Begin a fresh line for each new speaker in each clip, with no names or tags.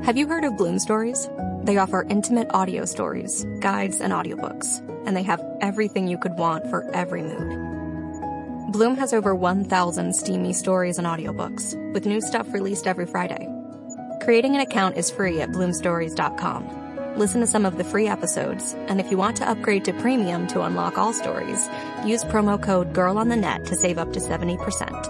Have you heard of Bloom Stories? They offer intimate audio stories, guides, and audiobooks, and they have everything you could want for every mood. Bloom has over 1,000 steamy stories and audiobooks, with new stuff released every Friday. Creating an account is free at bloomstories.com. Listen to some of the free episodes, and if you want to upgrade to premium to unlock all stories, use promo code GIRLONTHENET to save up to 70%.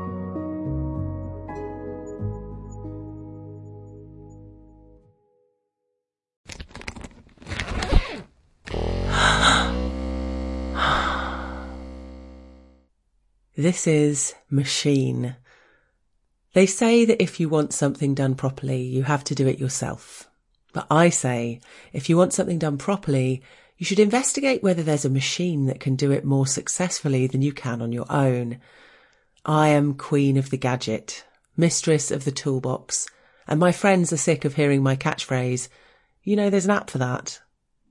This is Machine. They say that if you want something done properly, you have to do it yourself. But I say, if you want something done properly, you should investigate whether there's a machine that can do it more successfully than you can on your own. I am queen of the gadget, mistress of the toolbox, and my friends are sick of hearing my catchphrase, you know, there's an app for that.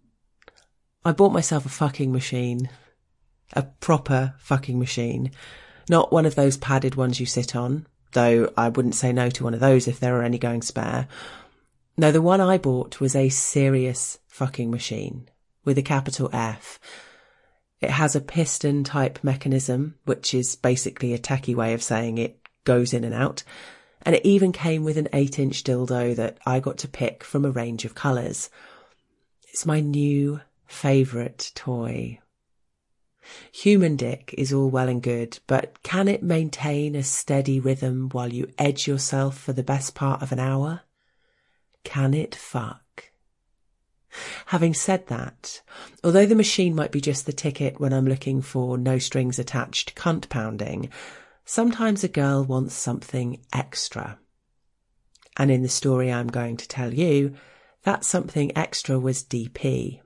I bought myself a fucking machine. A proper fucking machine. Not one of those padded ones you sit on, though I wouldn't say no to one of those if there were any going spare. No, the one I bought was a serious fucking machine, with a capital F. It has a piston-type mechanism, which is basically a techie way of saying it goes in and out, and it even came with an 8-inch dildo that I got to pick from a range of colours. It's my new favourite toy. Human dick is all well and good, but can it maintain a steady rhythm while you edge yourself for the best part of an hour? Can it fuck? Having said that, although the machine might be just the ticket when I'm looking for no strings attached cunt pounding, sometimes a girl wants something extra. And in the story I'm going to tell you, that something extra was DP.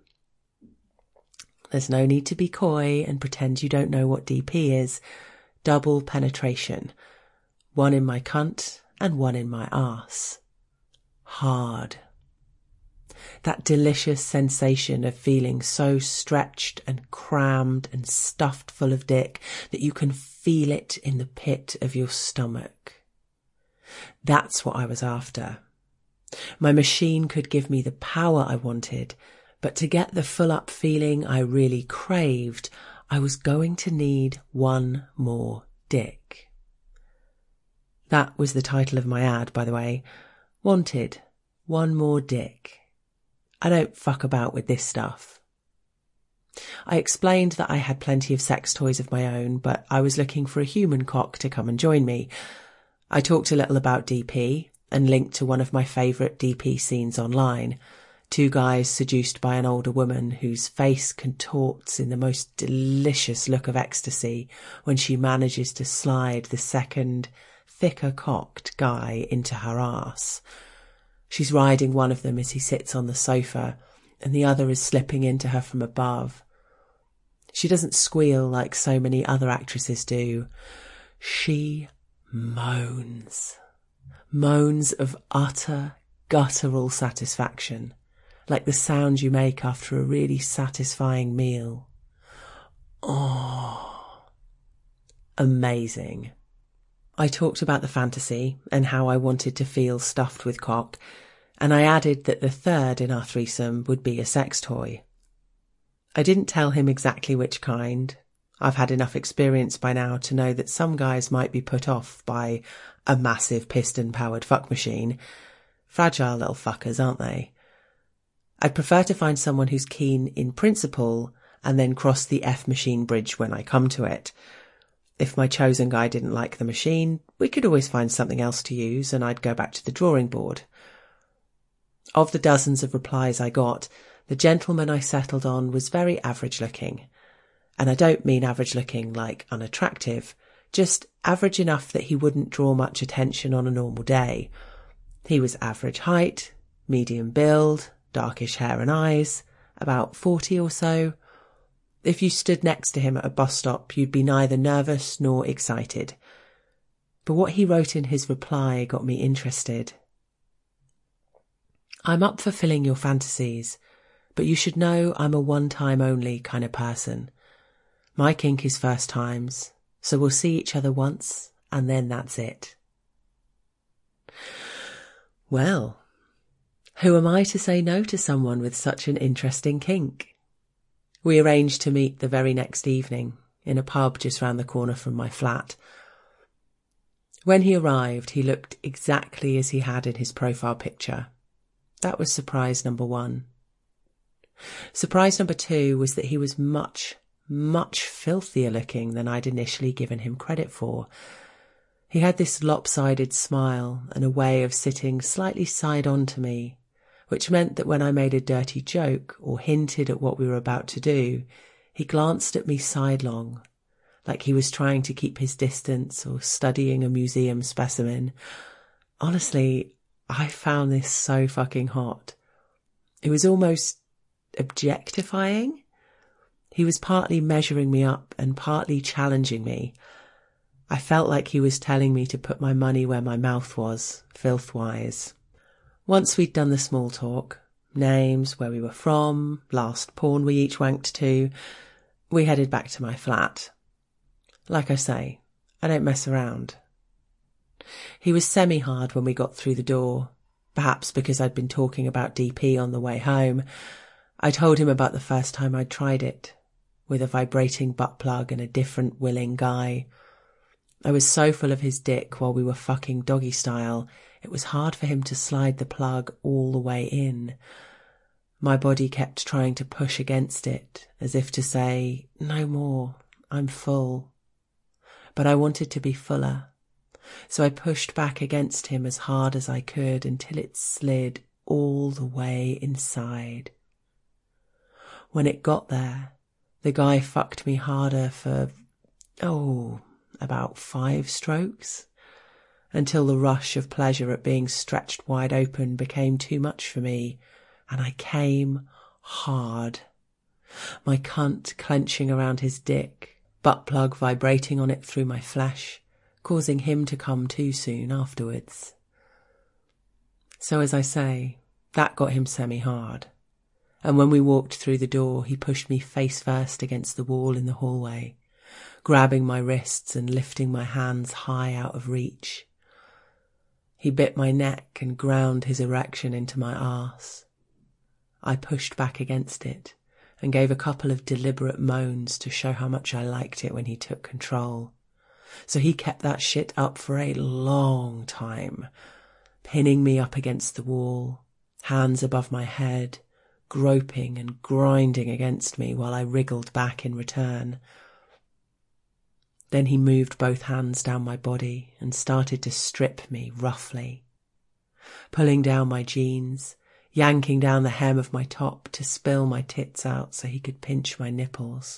There's no need to be coy and pretend you don't know what DP is. Double penetration. One in my cunt and one in my arse. Hard. That delicious sensation of feeling so stretched and crammed and stuffed full of dick that you can feel it in the pit of your stomach. That's what I was after. My machine could give me the power I wanted, but to get the full-up feeling I really craved, I was going to need one more dick. That was the title of my ad, by the way. Wanted one more dick. I don't fuck about with this stuff. I explained that I had plenty of sex toys of my own, but I was looking for a human cock to come and join me. I talked a little about DP and linked to one of my favourite DP scenes online. 2 guys seduced by an older woman whose face contorts in the most delicious look of ecstasy when she manages to slide the second, thicker-cocked guy into her arse. She's riding one of them as he sits on the sofa, and the other is slipping into her from above. She doesn't squeal like so many other actresses do. She moans. Moans of utter, guttural satisfaction. Like the sound you make after a really satisfying meal. Oh, amazing. I talked about the fantasy and how I wanted to feel stuffed with cock, and I added that the third in our threesome would be a sex toy. I didn't tell him exactly which kind. I've had enough experience by now to know that some guys might be put off by a massive piston-powered fuck machine. Fragile little fuckers, aren't they? I'd prefer to find someone who's keen in principle and then cross the F-machine bridge when I come to it. If my chosen guy didn't like the machine, we could always find something else to use and I'd go back to the drawing board. Of the dozens of replies I got, the gentleman I settled on was very average looking. And I don't mean average looking like unattractive, just average enough that he wouldn't draw much attention on a normal day. He was average height, medium build, darkish hair and eyes, about 40 or so. If you stood next to him at a bus stop, you'd be neither nervous nor excited. But what he wrote in his reply got me interested. I'm up for filling your fantasies, but you should know I'm a one-time only kind of person. My kink is first times, so we'll see each other once, and then that's it. Well, Who am I to say no to someone with such an interesting kink? We arranged to meet the very next evening in a pub just round the corner from my flat. When he arrived, he looked exactly as he had in his profile picture. That was surprise number 1. Surprise number 2 was that he was much, much filthier looking than I'd initially given him credit for. He had this lopsided smile and a way of sitting slightly side on to me, which meant that when I made a dirty joke or hinted at what we were about to do, he glanced at me sidelong, like he was trying to keep his distance or studying a museum specimen. Honestly, I found this so fucking hot. It was almost objectifying. He was partly measuring me up and partly challenging me. I felt like he was telling me to put my money where my mouth was, filth-wise. Once we'd done the small talk, names, where we were from, last porn we each wanked to, we headed back to my flat. Like I say, I don't mess around. He was semi-hard when we got through the door, perhaps because I'd been talking about DP on the way home. I told him about the first time I'd tried it, with a vibrating butt plug and a different willing guy. I was so full of his dick while we were fucking doggy style, it was hard for him to slide the plug all the way in. My body kept trying to push against it, as if to say, no more, I'm full. But I wanted to be fuller, so I pushed back against him as hard as I could until it slid all the way inside. When it got there, the guy fucked me harder for, about 5 strokes, until the rush of pleasure at being stretched wide open became too much for me, and I came hard. My cunt clenching around his dick, butt plug vibrating on it through my flesh, causing him to come too soon afterwards. So as I say, that got him semi-hard, and when we walked through the door, he pushed me face first against the wall in the hallway, grabbing my wrists and lifting my hands high out of reach. He bit my neck and ground his erection into my arse. I pushed back against it and gave a couple of deliberate moans to show how much I liked it when he took control. So he kept that shit up for a long time, pinning me up against the wall, hands above my head, groping and grinding against me while I wriggled back in return. Then he moved both hands down my body and started to strip me roughly, pulling down my jeans, yanking down the hem of my top to spill my tits out so he could pinch my nipples.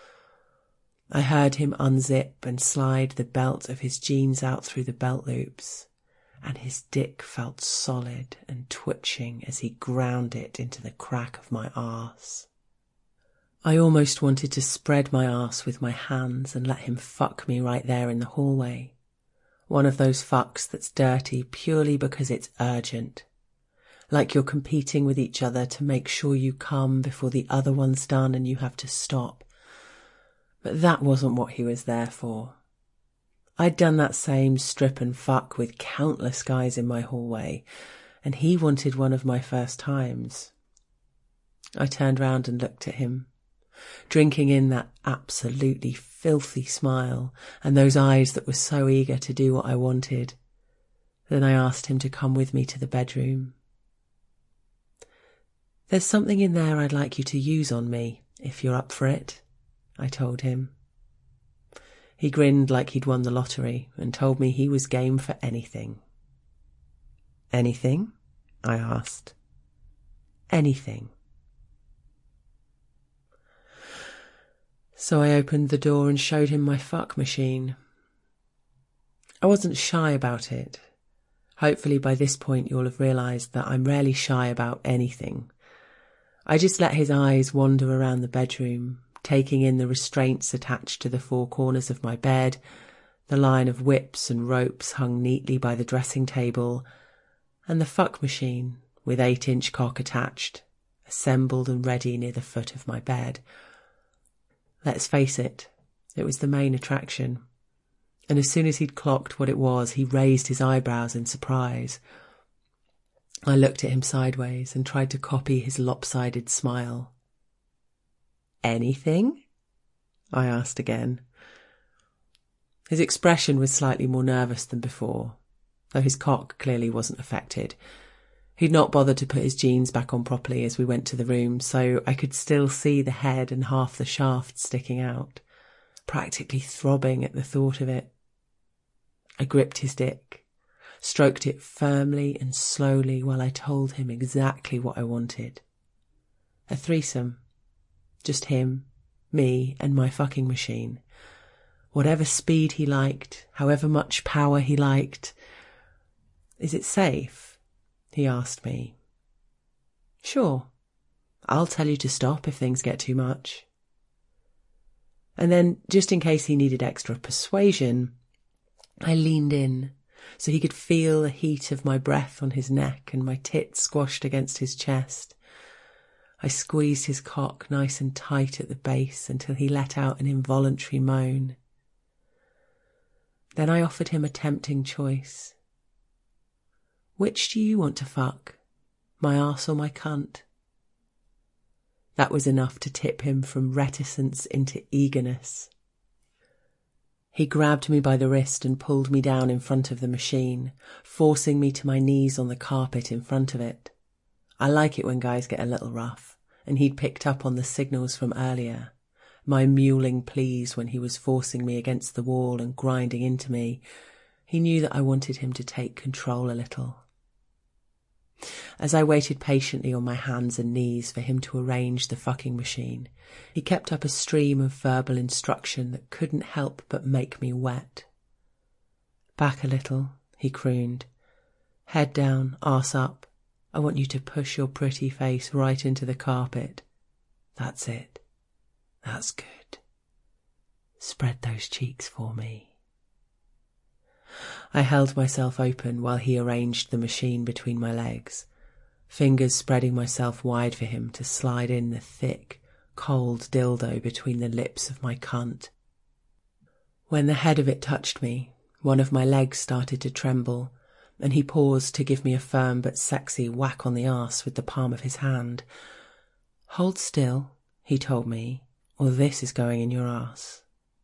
I heard him unzip and slide the belt of his jeans out through the belt loops, and his dick felt solid and twitching as he ground it into the crack of my arse. I almost wanted to spread my arse with my hands and let him fuck me right there in the hallway. One of those fucks that's dirty purely because it's urgent. Like you're competing with each other to make sure you come before the other one's done and you have to stop. But that wasn't what he was there for. I'd done that same strip and fuck with countless guys in my hallway, and he wanted one of my first times. I turned round and looked at him, drinking in that absolutely filthy smile and those eyes that were so eager to do what I wanted. Then I asked him to come with me to the bedroom. There's something in there I'd like you to use on me, if you're up for it, I told him. He grinned like he'd won the lottery and told me he was game for anything. Anything? I asked. Anything. So I opened the door and showed him my fuck machine. I wasn't shy about it. Hopefully by this point you'll have realised that I'm rarely shy about anything. I just let his eyes wander around the bedroom, taking in the restraints attached to the 4 corners of my bed, the line of whips and ropes hung neatly by the dressing table, and the fuck machine, with 8-inch cock attached, assembled and ready near the foot of my bed. Let's face it was the main attraction, and as soon as he'd clocked what it was, he raised his eyebrows in surprise. I looked at him sideways and tried to copy his lopsided smile. "Anything?" I asked again. His expression was slightly more nervous than before, though his cock clearly wasn't affected. He'd not bothered to put his jeans back on properly as we went to the room, so I could still see the head and half the shaft sticking out, practically throbbing at the thought of it. I gripped his dick, stroked it firmly and slowly while I told him exactly what I wanted. A threesome. Just him, me, and my fucking machine. Whatever speed he liked, however much power he liked. "Is it safe?" he asked me. "Sure. I'll tell you to stop if things get too much." And then, just in case he needed extra persuasion, I leaned in so he could feel the heat of my breath on his neck and my tits squashed against his chest. I squeezed his cock nice and tight at the base until he let out an involuntary moan. Then I offered him a tempting choice. "Which do you want to fuck? My arse or my cunt?" That was enough to tip him from reticence into eagerness. He grabbed me by the wrist and pulled me down in front of the machine, forcing me to my knees on the carpet in front of it. I like it when guys get a little rough, and he'd picked up on the signals from earlier. My mewling pleas when he was forcing me against the wall and grinding into me. He knew that I wanted him to take control a little. As I waited patiently on my hands and knees for him to arrange the fucking machine, he kept up a stream of verbal instruction that couldn't help but make me wet. "Back a little," he crooned. "Head down, arse up. I want you to push your pretty face right into the carpet. That's it. That's good. Spread those cheeks for me." I held myself open while he arranged the machine between my legs, fingers spreading myself wide for him to slide in the thick, cold dildo between the lips of my cunt. When the head of it touched me, one of my legs started to tremble, and he paused to give me a firm but sexy whack on the arse with the palm of his hand. "Hold still," he told me, "or this is going in your arse."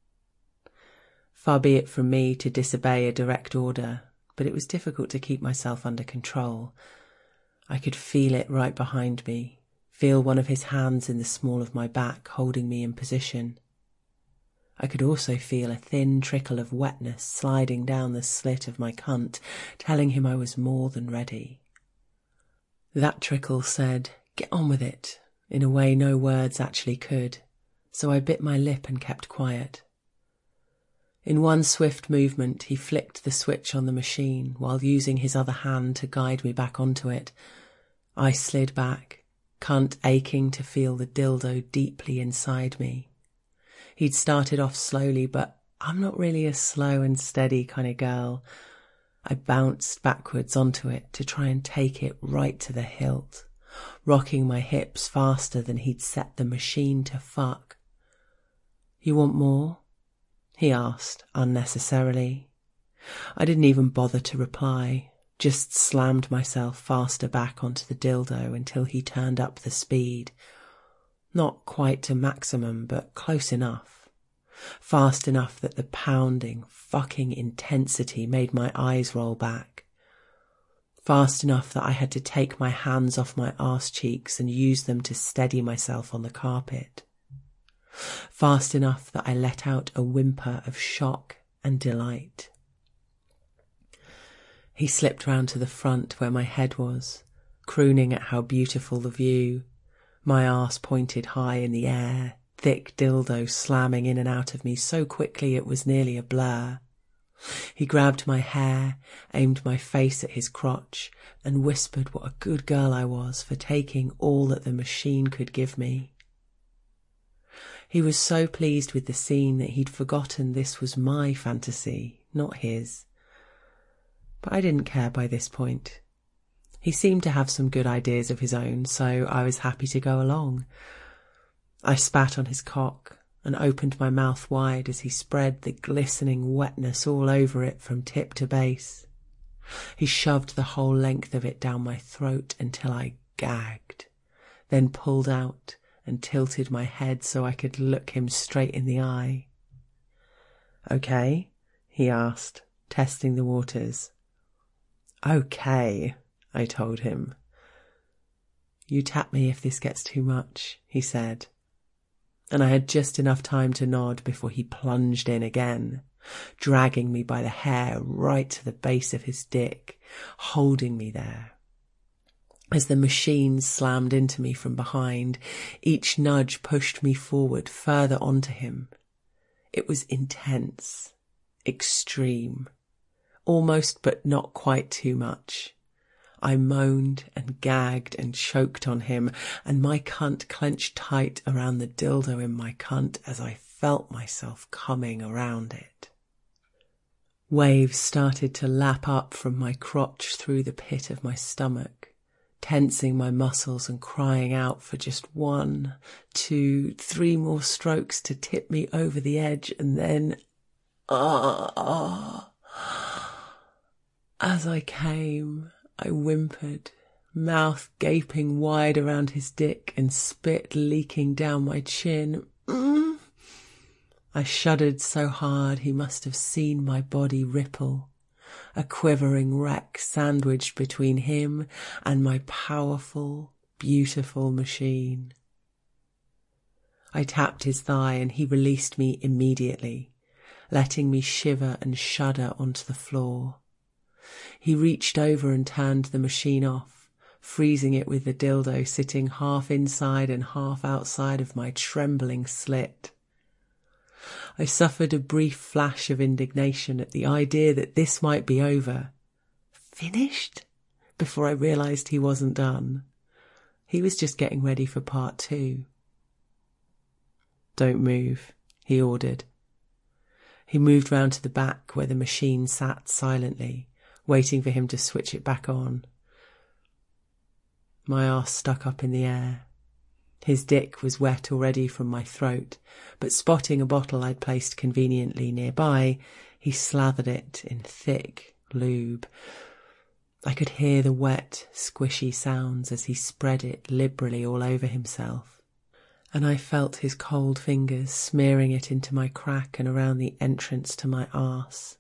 Far be it from me to disobey a direct order, but it was difficult to keep myself under control. I could feel it right behind me, feel one of his hands in the small of my back holding me in position. I could also feel a thin trickle of wetness sliding down the slit of my cunt, telling him I was more than ready. That trickle said, "Get on with it," in a way no words actually could, so I bit my lip and kept quiet. In one swift movement, he flicked the switch on the machine while using his other hand to guide me back onto it. I slid back, cunt aching to feel the dildo deeply inside me. He'd started off slowly, but I'm not really a slow and steady kind of girl. I bounced backwards onto it to try and take it right to the hilt, rocking my hips faster than he'd set the machine to fuck. "You want more?" he asked, unnecessarily. I didn't even bother to reply, just slammed myself faster back onto the dildo until he turned up the speed. Not quite to maximum, but close enough. Fast enough that the pounding, fucking intensity made my eyes roll back. Fast enough that I had to take my hands off my arse cheeks and use them to steady myself on the carpet. Fast enough that I let out a whimper of shock and delight. He slipped round to the front where my head was, crooning at how beautiful the view, my arse pointed high in the air, thick dildo slamming in and out of me so quickly it was nearly a blur. He grabbed my hair, aimed my face at his crotch, and whispered what a good girl I was for taking all that the machine could give me. He was so pleased with the scene that he'd forgotten this was my fantasy, not his. But I didn't care by this point. He seemed to have some good ideas of his own, so I was happy to go along. I spat on his cock and opened my mouth wide as he spread the glistening wetness all over it from tip to base. He shoved the whole length of it down my throat until I gagged, then pulled out and tilted my head so I could look him straight in the eye. "Okay?" he asked, testing the waters. "Okay," I told him. "You tap me if this gets too much," he said. And I had just enough time to nod before he plunged in again, dragging me by the hair right to the base of his dick, holding me there. As the machine slammed into me from behind, each nudge pushed me forward further onto him. It was intense, extreme, almost but not quite too much. I moaned and gagged and choked on him, and my cunt clenched tight around the dildo in my cunt as I felt myself coming around it. Waves started to lap up from my crotch through the pit of my stomach, tensing my muscles and crying out for just 1, 2, 3 more strokes to tip me over the edge, and then As I came, I whimpered, mouth gaping wide around his dick and spit leaking down my chin. I shuddered so hard he must have seen my body ripple, a quivering wreck sandwiched between him and my powerful, beautiful machine. I tapped his thigh and he released me immediately, letting me shiver and shudder onto the floor. He reached over and turned the machine off, freezing it with the dildo sitting half inside and half outside of my trembling slit. I suffered a brief flash of indignation at the idea that this might be over. Finished? Before I realised he wasn't done. He was just getting ready for part 2. "Don't move," he ordered. He moved round to the back where the machine sat silently, waiting for him to switch it back on. My arse stuck up in the air. His dick was wet already from my throat, but spotting a bottle I'd placed conveniently nearby, he slathered it in thick lube. I could hear the wet, squishy sounds as he spread it liberally all over himself, and I felt his cold fingers smearing it into my crack and around the entrance to my arse.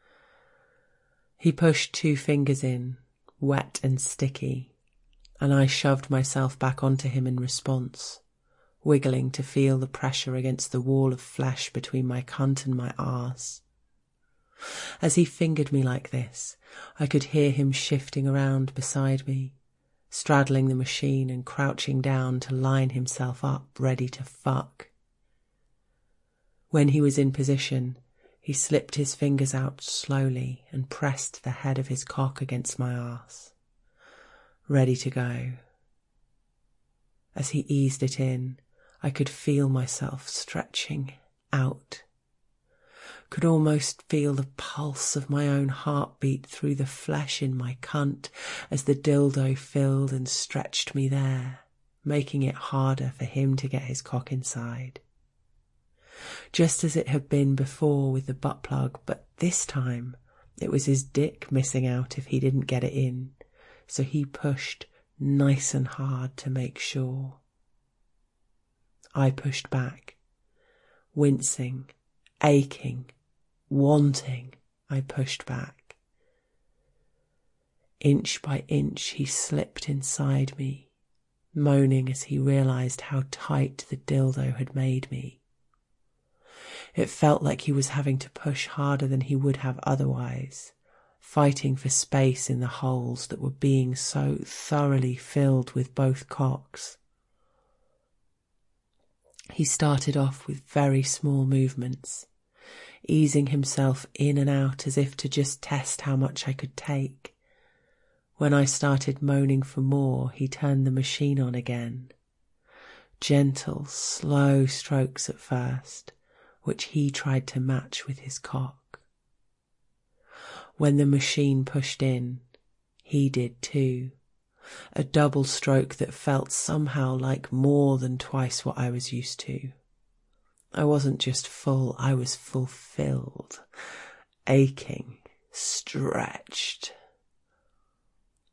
He pushed 2 fingers in, wet and sticky, and I shoved myself back onto him in response, wiggling to feel the pressure against the wall of flesh between my cunt and my arse. As he fingered me like this, I could hear him shifting around beside me, straddling the machine and crouching down to line himself up ready to fuck. When he was in position, he slipped his fingers out slowly and pressed the head of his cock against my arse. Ready to go. As he eased it in, I could feel myself stretching out. Could almost feel the pulse of my own heartbeat through the flesh in my cunt as the dildo filled and stretched me there, making it harder for him to get his cock inside. Just as it had been before with the butt plug, but this time it was his dick missing out if he didn't get it in, so he pushed nice and hard to make sure. I pushed back, wincing, aching, wanting. I pushed back. Inch by inch he slipped inside me, moaning as he realised how tight the dildo had made me. It felt like he was having to push harder than he would have otherwise, fighting for space in the holes that were being so thoroughly filled with both cocks. He started off with very small movements, easing himself in and out as if to just test how much I could take. When I started moaning for more, he turned the machine on again. Gentle, slow strokes at first, which he tried to match with his cock. When the machine pushed in, he did too. A double stroke that felt somehow like more than twice what I was used to. I wasn't just full, I was fulfilled, aching, stretched,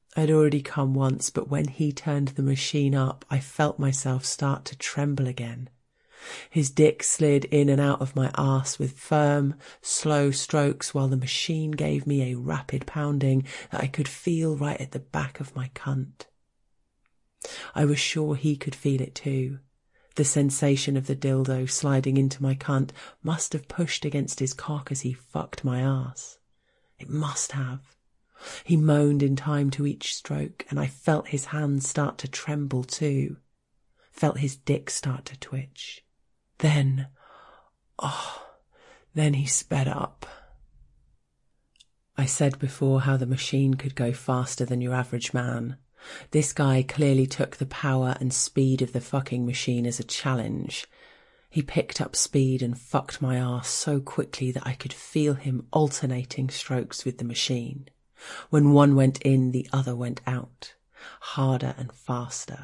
I'd already come once, but when he turned the machine up, I felt myself start to tremble again. His dick slid in and out of my arse with firm, slow strokes while the machine gave me a rapid pounding that I could feel right at the back of my cunt. I was sure he could feel it too. The sensation of the dildo sliding into my cunt must have pushed against his cock as he fucked my arse. It must have. He moaned in time to each stroke, and I felt his hands start to tremble too. Felt his dick start to twitch. Then he sped up. I said before how the machine could go faster than your average man. This guy clearly took the power and speed of the fucking machine as a challenge. He picked up speed and fucked my arse so quickly that I could feel him alternating strokes with the machine. When one went in, the other went out. Harder and faster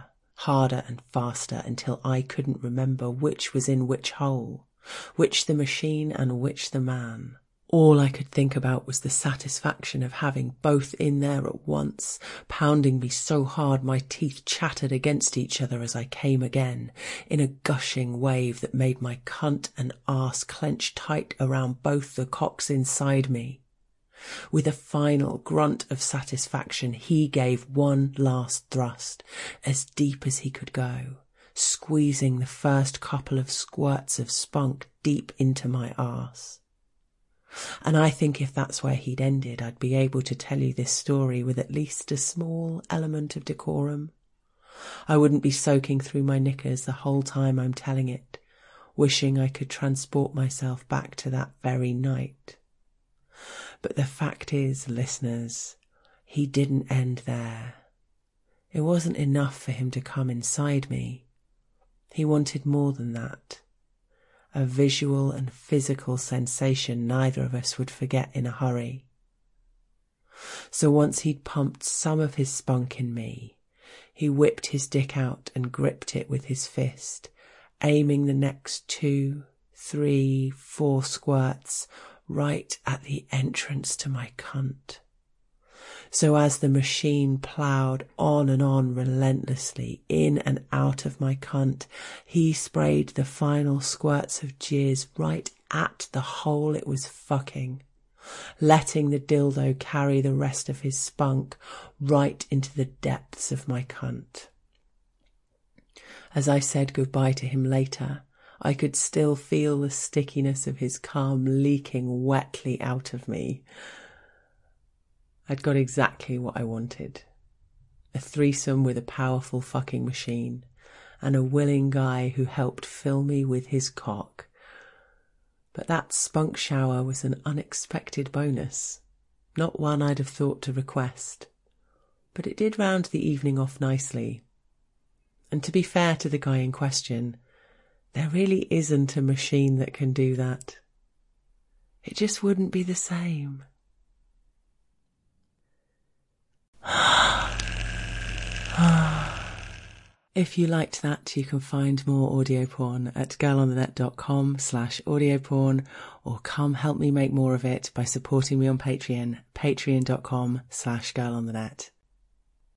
until I couldn't remember which was in which hole, which the machine and which the man. All I could think about was the satisfaction of having both in there at once, pounding me so hard my teeth chattered against each other as I came again, in a gushing wave that made my cunt and arse clench tight around both the cocks inside me. With a final grunt of satisfaction, he gave one last thrust, as deep as he could go, squeezing the first couple of squirts of spunk deep into my arse. And I think if that's where he'd ended, I'd be able to tell you this story with at least a small element of decorum. I wouldn't be soaking through my knickers the whole time I'm telling it, wishing I could transport myself back to that very night. But the fact is, listeners, he didn't end there. It wasn't enough for him to come inside me. He wanted more than that. A visual and physical sensation neither of us would forget in a hurry. So once he'd pumped some of his spunk in me, he whipped his dick out and gripped it with his fist, aiming the next 2, 3, 4 squirts right at the entrance to my cunt. So as the machine ploughed on and on relentlessly in and out of my cunt, he sprayed the final squirts of jizz right at the hole it was fucking, letting the dildo carry the rest of his spunk right into the depths of my cunt. As I said goodbye to him later, I could still feel the stickiness of his cum leaking wetly out of me. I'd got exactly what I wanted. A threesome with a powerful fucking machine and a willing guy who helped fill me with his cock. But that spunk shower was an unexpected bonus, not one I'd have thought to request. But it did round the evening off nicely. And to be fair to the guy in question, there really isn't a machine that can do that. It just wouldn't be the same. If you liked that, you can find more audio porn at girlonthenet.com/audioporn, or come help me make more of it by supporting me on Patreon, patreon.com/girlonthenet.